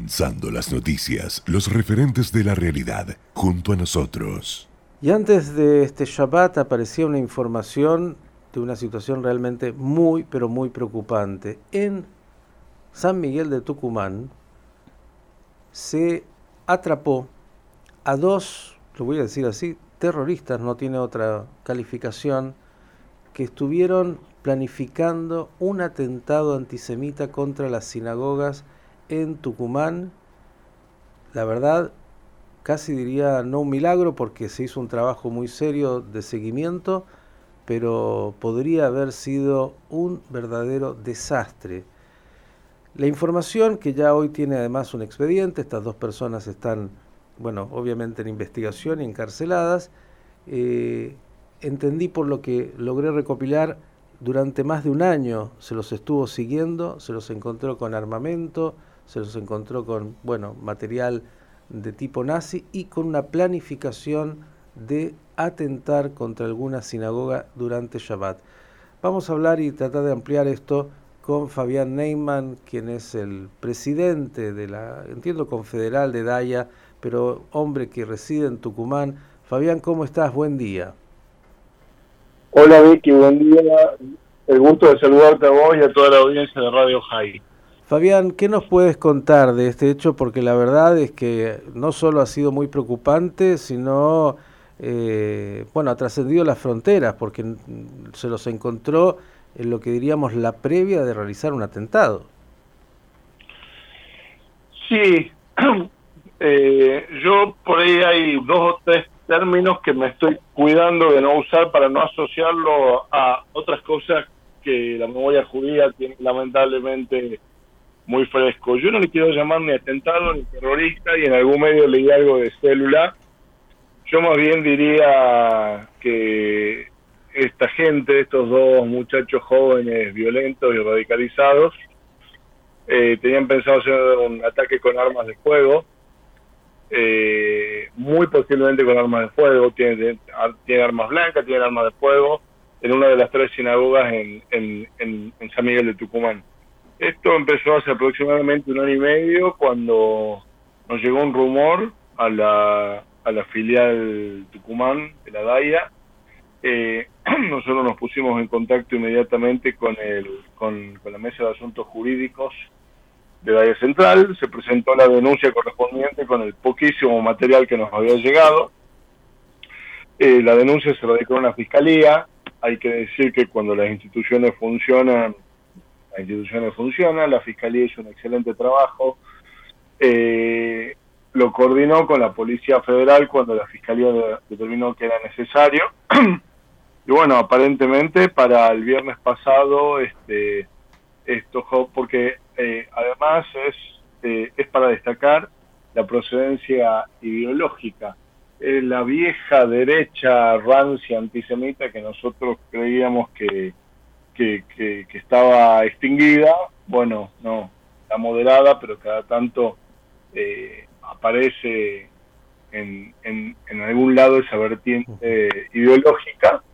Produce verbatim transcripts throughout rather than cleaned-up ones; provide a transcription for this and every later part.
Condensando las noticias, los referentes de la realidad, junto a nosotros. Y antes de este Shabbat aparecía una información de una situación realmente muy, pero muy preocupante. En San Miguel de Tucumán se atrapó a dos, lo voy a decir así, terroristas, no tiene otra calificación, que estuvieron planificando un atentado antisemita contra las sinagogas en Tucumán. La verdad, casi diría no un milagro porque se hizo un trabajo muy serio de seguimiento, pero podría haber sido un verdadero desastre. La información, que ya hoy tiene además un expediente, estas dos personas están, bueno, obviamente en investigación y encarceladas, eh, entendí por lo que logré recopilar, durante más de un año se los estuvo siguiendo, se los encontró con armamento, se los encontró con, bueno, material de tipo nazi y con una planificación de atentar contra alguna sinagoga durante Shabbat. Vamos a hablar y tratar de ampliar esto con Fabián Neyman, quien es el presidente de la, entiendo, confederal de Daya, pero hombre que reside en Tucumán. Fabián, ¿cómo estás? Buen día. Hola Vicky, buen día. El gusto de saludarte a vos y a toda la audiencia de Radio High. Fabián, ¿qué nos puedes contar de este hecho? Porque la verdad es que no solo ha sido muy preocupante, sino, eh, bueno, ha trascendido las fronteras, porque se los encontró en lo que diríamos la previa de realizar un atentado. Sí, eh, yo por ahí hay dos o tres términos que me estoy cuidando de no usar para no asociarlo a otras cosas que la memoria judía tiene lamentablemente muy fresco. Yo no le quiero llamar ni atentado ni terrorista, y en algún medio leí algo de célula. Yo más bien diría que esta gente, estos dos muchachos jóvenes violentos y radicalizados, eh, tenían pensado hacer un ataque con armas de fuego, eh, muy posiblemente con armas de fuego. Tienen, tienen armas blancas, tienen armas de fuego, en una de las tres sinagogas en, en, en, en San Miguel de Tucumán. Esto empezó hace aproximadamente un año y medio, cuando nos llegó un rumor a la, a la filial Tucumán de la Daya. Eh, nosotros nos pusimos en contacto inmediatamente con, el, con, con la Mesa de Asuntos Jurídicos de Daya Central. Se presentó la denuncia correspondiente con el poquísimo material que nos había llegado. Eh, la denuncia se radicó en la Fiscalía. Hay que decir que cuando las instituciones funcionan, las instituciones funcionan. La Fiscalía hizo un excelente trabajo. Eh, lo coordinó con la Policía Federal cuando la Fiscalía de, determinó que era necesario. Y bueno, aparentemente para el viernes pasado, este, esto, porque eh, además es, eh, es para destacar la procedencia ideológica. Eh, la vieja derecha rancia antisemita que nosotros creíamos que, que, que, que estaba extinguida, bueno, no, está moderada, pero cada tanto eh, aparece en, en, en algún lado esa vertiente ideológica.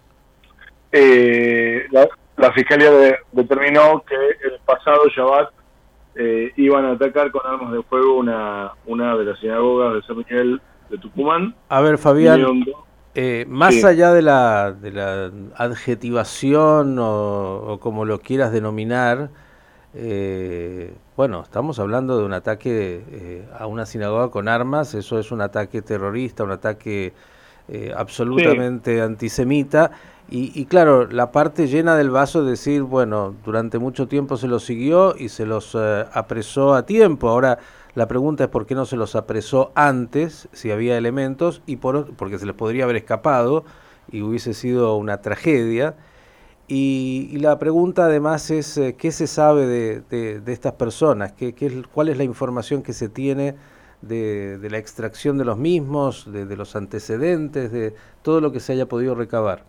Eh, la, la Fiscalía de, determinó que el pasado Shabbat eh, iban a atacar con armas de fuego una, una de las sinagogas de San Miguel de Tucumán. A ver, Fabián, eh, más sí. allá de la, de la adjetivación o, o como lo quieras denominar, eh, bueno, estamos hablando de un ataque eh, a una sinagoga con armas. Eso es un ataque terrorista, un ataque eh, absolutamente sí. antisemita. Y, y claro, la parte llena del vaso es decir, bueno, durante mucho tiempo se los siguió y se los eh, apresó a tiempo. Ahora la pregunta es por qué no se los apresó antes, si había elementos, y por, porque se les podría haber escapado y hubiese sido una tragedia. Y, y la pregunta además es, eh, ¿qué se sabe de, de, de estas personas? ¿Qué, qué, ¿Cuál es la información que se tiene de, de la extracción de los mismos, de, de los antecedentes, de todo lo que se haya podido recabar?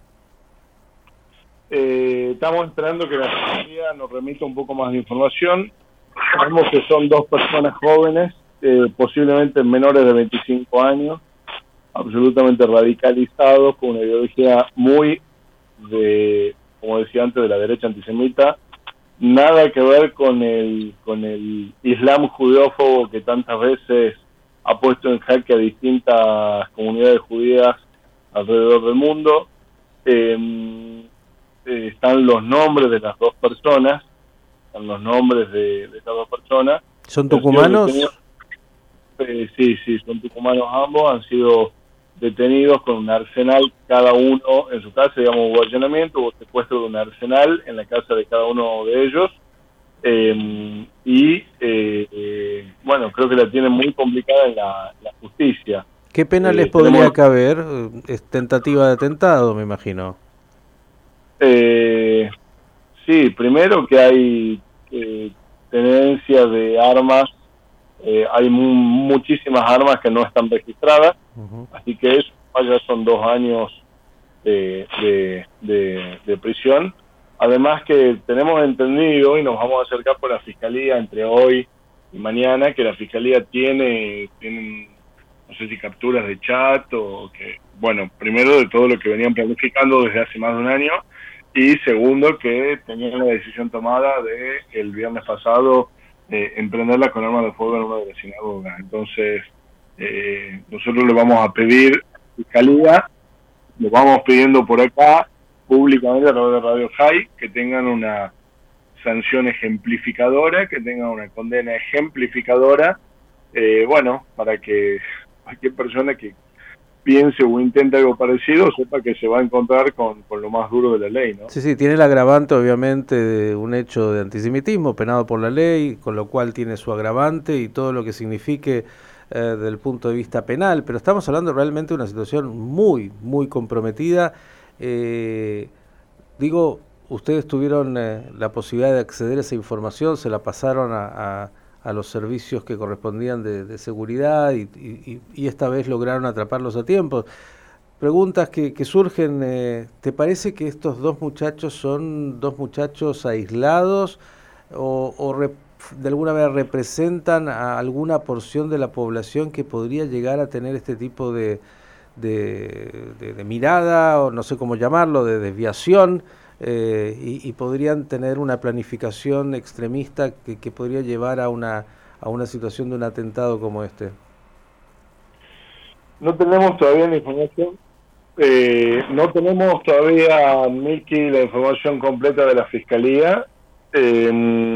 Eh, estamos esperando que la Fiscalía nos remita un poco más de información. Sabemos que son dos personas jóvenes, eh, posiblemente menores de veinticinco años, absolutamente radicalizados, con una ideología muy, de, como decía antes, de la derecha antisemita. nada que ver con el, con el islam judeófobo que tantas veces ha puesto en jaque a distintas comunidades judías alrededor del mundo. Eh, eh, están los nombres de las dos personas, están los nombres de, de estas dos personas. ¿Son tucumanos? Eh, sí, sí, son tucumanos ambos, han sido detenidos con un arsenal cada uno en su casa, digamos, hubo allanamiento, hubo secuestro de un arsenal en la casa de cada uno de ellos. Eh, y eh, eh, bueno, creo que la tienen muy complicada en la, la justicia. ¿Qué pena eh, les podría tenemos, caber? Es tentativa de atentado, me imagino. Eh, sí, primero que hay eh, tenencia de armas, eh, hay mu muchísimas armas que no están registradas, uh-huh. Así que eso ya son dos años de, de, de, de prisión. Además que tenemos entendido, y nos vamos a acercar por la Fiscalía entre hoy y mañana, que la Fiscalía tiene, tiene no sé si capturas de chat o que, bueno, primero de todo lo que venían planificando desde hace más de un año, y segundo que tenían la decisión tomada de el viernes pasado eh, emprenderla con armas de fuego en una de las sinagogas. Entonces, eh, nosotros le vamos a pedir a la Fiscalía, lo vamos pidiendo por acá, públicamente a través de Radio High, que tengan una sanción ejemplificadora, que tengan una condena ejemplificadora, eh, bueno, para que cualquier persona que piense o intente algo parecido sepa que se va a encontrar con, con lo más duro de la ley, ¿no? Sí, sí, tiene el agravante obviamente de un hecho de antisemitismo penado por la ley, con lo cual tiene su agravante y todo lo que signifique eh, desde el punto de vista penal, pero estamos hablando realmente de una situación muy, muy comprometida. Eh, digo, ustedes tuvieron eh, la posibilidad de acceder a esa información, se la pasaron a, a, a los servicios que correspondían de, de seguridad y, y, y esta vez lograron atraparlos a tiempo. Preguntas que, que surgen, eh, ¿te parece que estos dos muchachos son dos muchachos aislados o, o re, de alguna manera representan a alguna porción de la población que podría llegar a tener este tipo de De, de, de mirada, o no sé cómo llamarlo, de desviación, eh, y, y podrían tener una planificación extremista que, que podría llevar a una, a una situación de un atentado como este? No tenemos todavía la información, eh, no tenemos todavía, Miki, la información completa de la Fiscalía. Eh,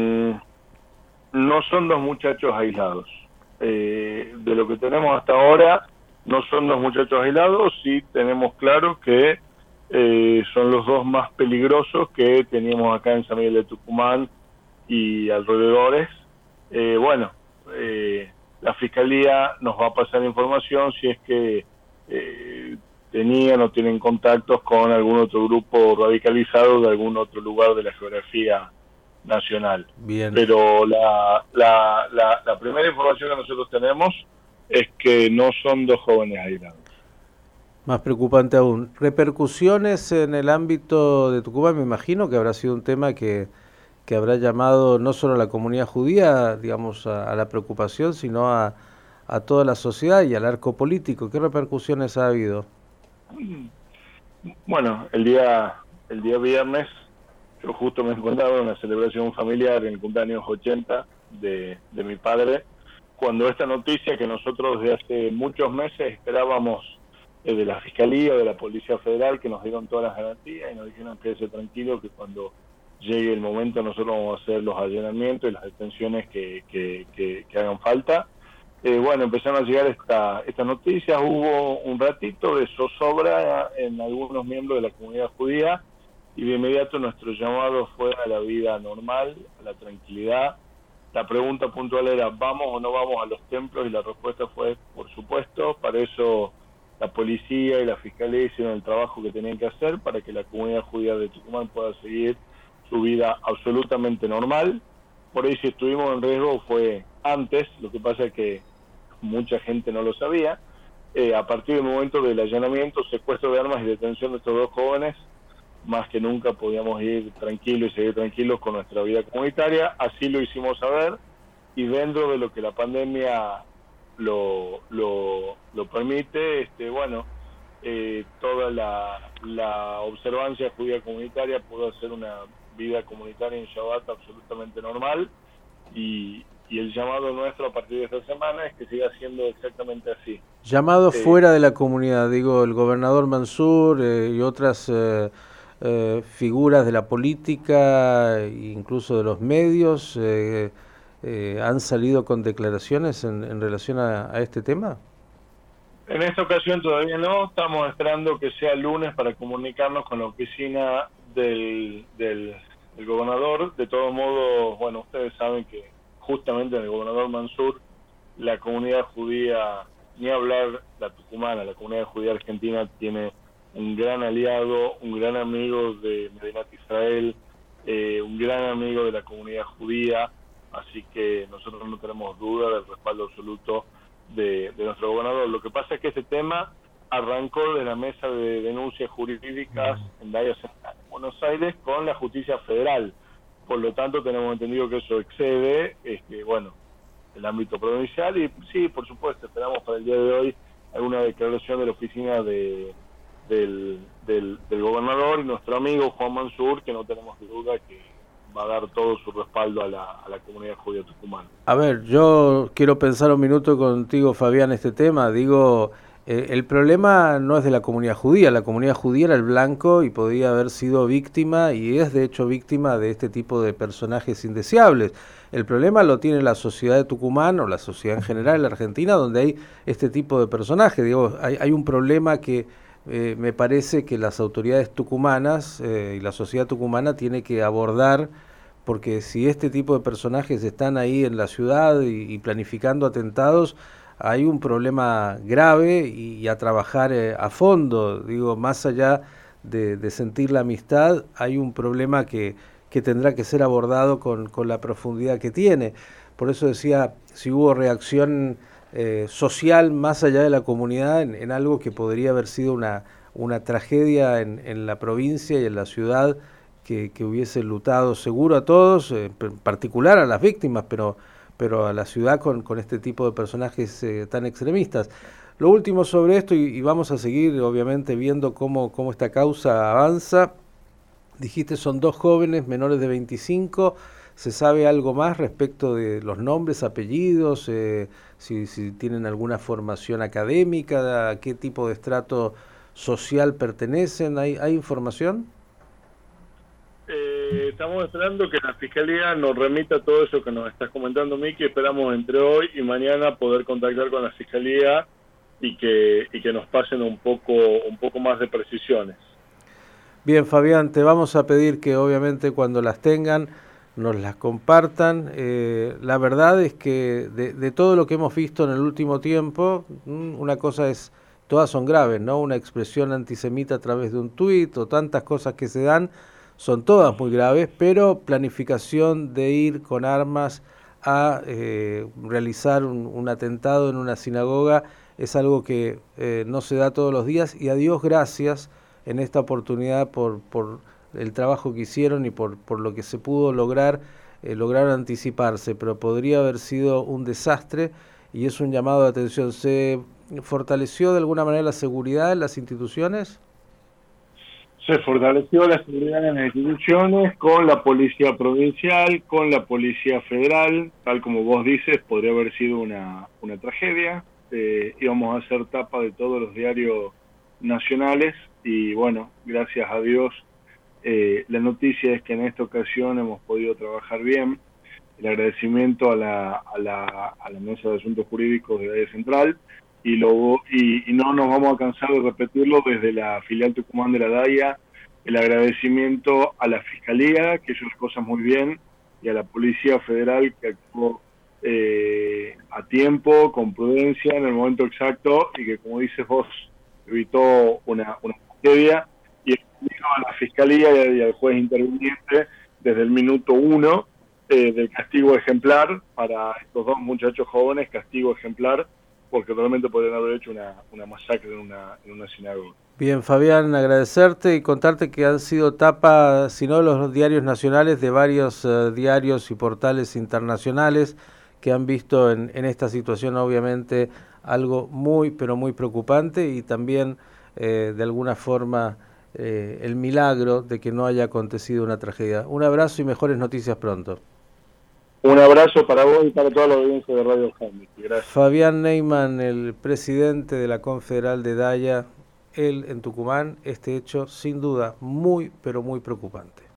no son dos muchachos aislados. Eh, de lo que tenemos hasta ahora, no son dos muchachos aislados, sí tenemos claro que eh, son los dos más peligrosos que teníamos acá en San Miguel de Tucumán y alrededores. Eh, bueno, eh, la Fiscalía nos va a pasar información si es que eh, tenían o tienen contactos con algún otro grupo radicalizado de algún otro lugar de la geografía nacional. Bien. Pero la, la, la, la primera información que nosotros tenemos es que no son dos jóvenes aislados. Más preocupante aún. Repercusiones en el ámbito de Tucumán, me imagino que habrá sido un tema que, que habrá llamado no solo a la comunidad judía, digamos, a, a la preocupación, sino a, a toda la sociedad y al arco político. ¿Qué repercusiones ha habido? Bueno, el día, el día viernes, yo justo me encontraba en una celebración familiar en el cumpleaños ochenta de, de mi padre, cuando esta noticia que nosotros desde hace muchos meses esperábamos eh, de la Fiscalía, de la Policía Federal, que nos dieron todas las garantías y nos dijeron que quédese tranquilo, que cuando llegue el momento nosotros vamos a hacer los allanamientos y las detenciones que, que, que, que hagan falta. Eh, bueno, empezaron a llegar esta, estas noticias, hubo un ratito de zozobra en algunos miembros de la comunidad judía y de inmediato nuestro llamado fue a la vida normal, a la tranquilidad. La pregunta puntual era, ¿vamos o no vamos a los templos? Y la respuesta fue, por supuesto. Para eso la policía y la fiscalía hicieron el trabajo que tenían que hacer para que la comunidad judía de Tucumán pueda seguir su vida absolutamente normal. Por ahí si estuvimos en riesgo fue antes, lo que pasa es que mucha gente no lo sabía. Eh, a partir del momento del allanamiento, secuestro de armas y detención de estos dos jóvenes, más que nunca podíamos ir tranquilos y seguir tranquilos con nuestra vida comunitaria. Así lo hicimos saber y dentro de lo que la pandemia lo, lo, lo permite, este, bueno, eh, toda la, la observancia judía comunitaria pudo hacer una vida comunitaria en Shabbat absolutamente normal, y, y el llamado nuestro a partir de esta semana es que siga siendo exactamente así. Llamado Eh, fuera de la comunidad, digo, el gobernador Mansur eh, y otras eh, eh, figuras de la política, incluso de los medios, eh, eh, han salido con declaraciones en, en relación a, a este tema. En esta ocasión todavía no, estamos esperando que sea lunes para comunicarnos con la oficina del, del, del gobernador. De todos modos, bueno, ustedes saben que justamente en el gobernador Mansur, la comunidad judía, ni hablar la tucumana, la comunidad judía argentina tiene un gran aliado, un gran amigo de Medinat Israel, eh, un gran amigo de la comunidad judía, así que nosotros no tenemos duda del respaldo absoluto De, de nuestro gobernador. Lo que pasa es que este tema arrancó de la mesa de denuncias jurídicas en Daia Central, en Buenos Aires, con la justicia federal. Por lo tanto, tenemos entendido que eso excede, este, bueno, el ámbito provincial, y sí, por supuesto, esperamos para el día de hoy alguna declaración de la oficina de, del, del, del gobernador y nuestro amigo Juan Mansur, que no tenemos duda que va a dar todo su respaldo a la, a la comunidad judía tucumana. A ver, yo quiero pensar un minuto contigo, Fabián, este tema. Digo, eh, el problema no es de la comunidad judía. La comunidad judía era el blanco y podía haber sido víctima, y es de hecho víctima de este tipo de personajes indeseables. El problema lo tiene la sociedad de Tucumán, o la sociedad en general, la Argentina, donde hay este tipo de personajes. Digo, hay, hay un problema que eh, me parece que las autoridades tucumanas eh, y la sociedad tucumana tiene que abordar, porque si este tipo de personajes están ahí en la ciudad y, y planificando atentados, hay un problema grave y, y a trabajar eh, a fondo. Digo, más allá de, de sentir la amistad, hay un problema que, que tendrá que ser abordado con, con la profundidad que tiene. Por eso decía, si hubo reacción eh, social más allá de la comunidad en, en algo que podría haber sido una, una tragedia en, en la provincia y en la ciudad, Que, que hubiese lutado seguro a todos, eh, en particular a las víctimas, pero, pero a la ciudad con, con este tipo de personajes eh, tan extremistas. Lo último sobre esto, y, y vamos a seguir obviamente viendo cómo, cómo esta causa avanza. Dijiste son dos jóvenes menores de veinticinco, ¿se sabe algo más respecto de los nombres, apellidos, eh, si, si tienen alguna formación académica, a qué tipo de estrato social pertenecen? ¿Hay, hay información? Eh, estamos esperando que la Fiscalía nos remita todo eso que nos estás comentando, Miki. Esperamos entre hoy y mañana poder contactar con la Fiscalía y que, y que nos pasen un poco, un poco más de precisiones. Bien, Fabián, te vamos a pedir que obviamente cuando las tengan nos las compartan. Eh, la verdad es que de, de todo lo que hemos visto en el último tiempo, una cosa es, todas son graves, ¿no? Una expresión antisemita a través de un tuit o tantas cosas que se dan, son todas muy graves, pero planificación de ir con armas a eh, realizar un, un atentado en una sinagoga es algo que eh, no se da todos los días, y a Dios gracias en esta oportunidad por, por el trabajo que hicieron y por, por lo que se pudo lograr, eh, lograron anticiparse, pero podría haber sido un desastre, y es un llamado de atención. ¿Se fortaleció de alguna manera la seguridad en las instituciones? Se fortaleció la seguridad en las instituciones con la policía provincial, con la policía federal. Tal como vos dices, podría haber sido una, una tragedia. Eh, íbamos a hacer tapa de todos los diarios nacionales y bueno, gracias a Dios, eh, la noticia es que en esta ocasión hemos podido trabajar bien. El agradecimiento a la, a la, a la Mesa de Asuntos Jurídicos de Daia Central, y, lo, y, y no nos vamos a cansar de repetirlo desde la filial Tucumán de la Daia, el agradecimiento a la Fiscalía, que hizo las cosas muy bien, y a la Policía Federal, que actuó eh, a tiempo, con prudencia, en el momento exacto, y que, como dices vos, evitó una, una tragedia, y a la Fiscalía y al juez interviniente desde el minuto uno eh, del castigo ejemplar para estos dos muchachos jóvenes, castigo ejemplar, porque realmente podrían haber hecho una, una masacre en una, en una sinagoga. Bien, Fabián, agradecerte y contarte que han sido tapa, si no los diarios nacionales, de varios uh, diarios y portales internacionales que han visto en, en esta situación obviamente algo muy, pero muy preocupante, y también eh, de alguna forma eh, el milagro de que no haya acontecido una tragedia. Un abrazo y mejores noticias pronto. Un abrazo para vos y para toda la audiencia de Radio Hamilton. Gracias. Fabián Neyman, el presidente de la Confederal de Daya, él en Tucumán, este hecho sin duda muy, pero muy preocupante.